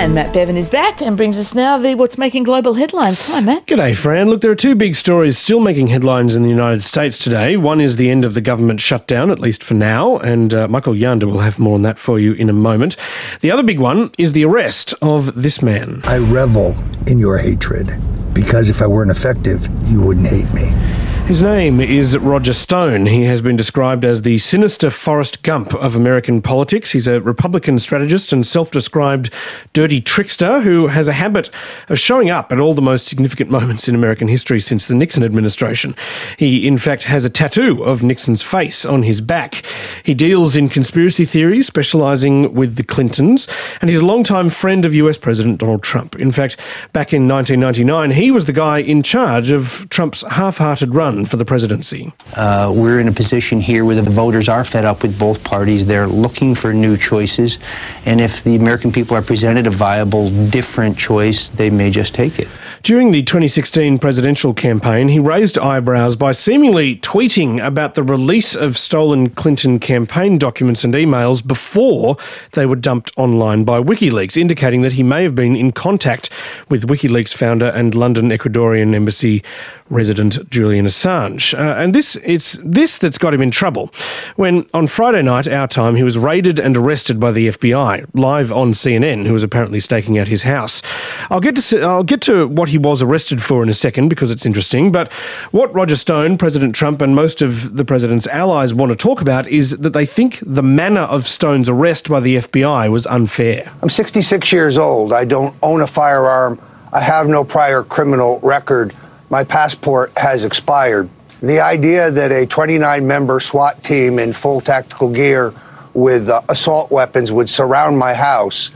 And Matt Bevan is back and brings us now what's making global headlines. Hi, Matt. G'day, Fran. Look, there are two big stories still making headlines in the United States today. One is the end of the government shutdown, at least for now, and Michael Yanda will have more on that for you in a moment. The other big one is the arrest of this man. I revel in your hatred, because if I weren't effective, you wouldn't hate me. His name is Roger Stone. He has been described as the sinister Forrest Gump of American politics. He's a Republican strategist and self-described dirty trickster who has a habit of showing up at all the most significant moments in American history since the Nixon administration. He, in fact, has a tattoo of Nixon's face on his back. He deals in conspiracy theories, specialising with the Clintons, and he's a longtime friend of US President Donald Trump. In fact, back in 1999, he was the guy in charge of Trump's half-hearted run for the presidency. We're in a position here where the voters are fed up with both parties. They're looking for new choices. And if the American people are presented a viable, different choice, they may just take it. During the 2016 presidential campaign, he raised eyebrows by seemingly tweeting about the release of stolen Clinton campaign documents and emails before they were dumped online by WikiLeaks, indicating that he may have been in contact with WikiLeaks founder and London Ecuadorian embassy resident Julian Assange. And it's this that's got him in trouble. When, on Friday night, our time, he was raided and arrested by the FBI, live on CNN, who was apparently staking out his house. I'll get to what he was arrested for in a second, because it's interesting, but what Roger Stone, President Trump, and most of the president's allies want to talk about is that they think the manner of Stone's arrest by the FBI was unfair. I'm 66 years old. I don't own a firearm. I have no prior criminal record. My passport has expired. The idea that a 29-member SWAT team in full tactical gear with assault weapons would surround my house,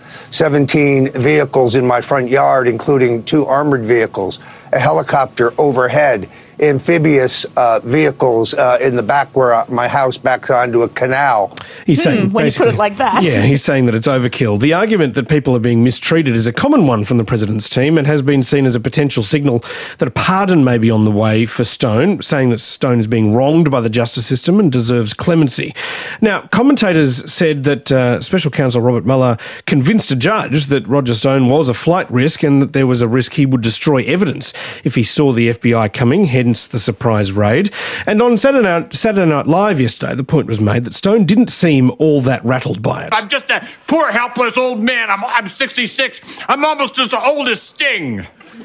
17 vehicles in my front yard, including 2 armored vehicles, a helicopter overhead, amphibious vehicles in the back where my house backs onto a canal. He's saying, when you put it like that. Yeah, he's saying that it's overkill. The argument that people are being mistreated is a common one from the president's team and has been seen as a potential signal that a pardon may be on the way for Stone, saying that Stone is being wronged by the justice system and deserves clemency. Now, commentators said that Special Counsel Robert Mueller convinced a judge that Roger Stone was a flight risk and that there was a risk he would destroy evidence if he saw the FBI coming, hence the surprise raid. And on Saturday Night Live yesterday, the point was made that Stone didn't seem all that rattled by it. I'm just a poor, helpless old man. I'm 66. I'm almost as old as Sting.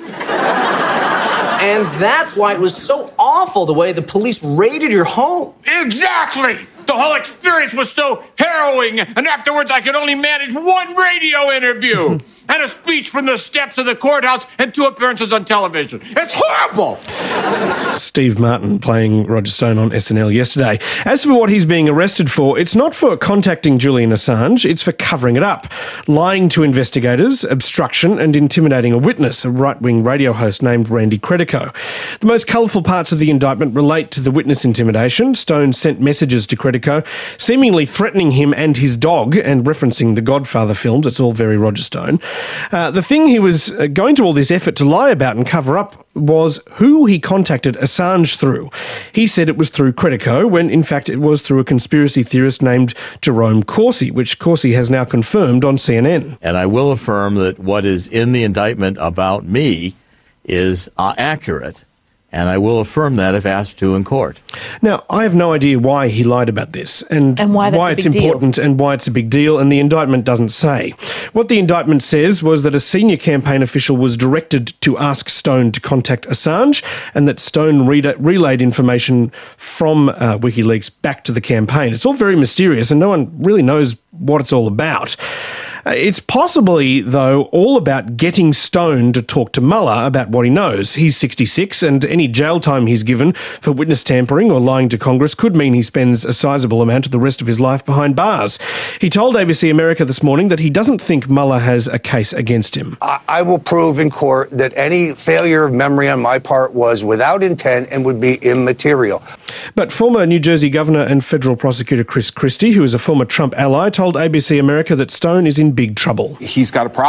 And that's why it was so awful the way the police raided your home. Exactly. The whole experience was so harrowing, and afterwards I could only manage one radio interview and a speech from the steps of the courthouse and 2 appearances on television. It's horrible! Steve Martin playing Roger Stone on SNL yesterday. As for what he's being arrested for, it's not for contacting Julian Assange, it's for covering it up, lying to investigators, obstruction and intimidating a witness, a right-wing radio host named Randy Credico. The most colourful parts of the indictment relate to the witness intimidation. Stone sent messages to Credico, seemingly threatening him and his dog and referencing the Godfather films. It's all very Roger Stone. The thing he was going to all this effort to lie about and cover up was who he contacted Assange through. He said it was through Credico, when in fact it was through a conspiracy theorist named Jerome Corsi, which Corsi has now confirmed on CNN. And I will affirm that what is in the indictment about me is accurate. And I will affirm that if asked to in court. Now, I have no idea why he lied about this and why it's important and why it's a big deal, and the indictment doesn't say. What the indictment says was that a senior campaign official was directed to ask Stone to contact Assange and that Stone relayed information from WikiLeaks back to the campaign. It's all very mysterious and no one really knows what it's all about. It's possibly, though, all about getting Stone to talk to Mueller about what he knows. He's 66, and any jail time he's given for witness tampering or lying to Congress could mean he spends a sizable amount of the rest of his life behind bars. He told ABC America this morning that he doesn't think Mueller has a case against him. I will prove in court that any failure of memory on my part was without intent and would be immaterial. But former New Jersey Governor and federal prosecutor Chris Christie, who is a former Trump ally, told ABC America that Stone is in big trouble. He's got a problem.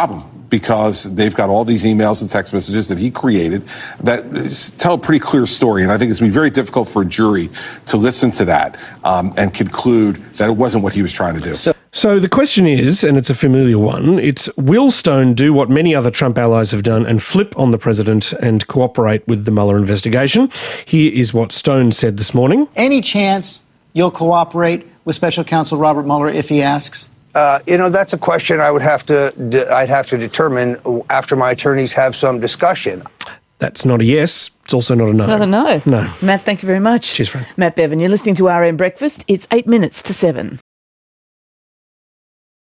because they've got all these emails and text messages that he created that tell a pretty clear story. And I think it's going to be very difficult for a jury to listen to that and conclude that it wasn't what he was trying to do. So the question is, and it's a familiar one, it's will Stone do what many other Trump allies have done and flip on the president and cooperate with the Mueller investigation? Here is what Stone said this morning. Any chance you'll cooperate with Special Counsel Robert Mueller if he asks? That's a question I'd have to determine after my attorneys have some discussion. That's not a yes. It's also not a no. It's not a no. No. Matt, thank you very much. Cheers, friend. Matt Bevan, you're listening to RM Breakfast. It's 8 minutes to 7.